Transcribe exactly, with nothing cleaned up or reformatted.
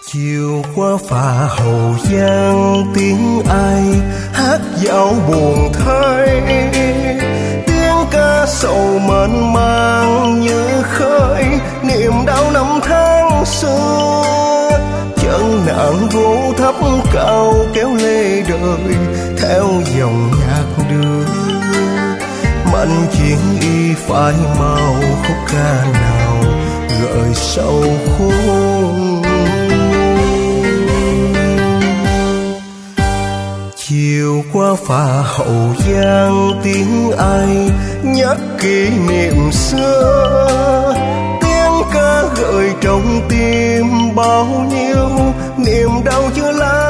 Chiều qua phà Hậu Giang tiếng ai hát dạo buồn thay, tiếng ca sầu mơn man như khơi niềm đau năm tháng xưa. Chân nạn vô thấp cao kéo lê đời theo dòng nhạc đưa, mạnh chiến y phai màu khúc ca nào gợi sầu khôn. Chiều qua phà Hậu Giang tiếng ai nhắc kỷ niệm xưa, tiếng ca gợi trong tim bao nhiêu niềm đau chưa lá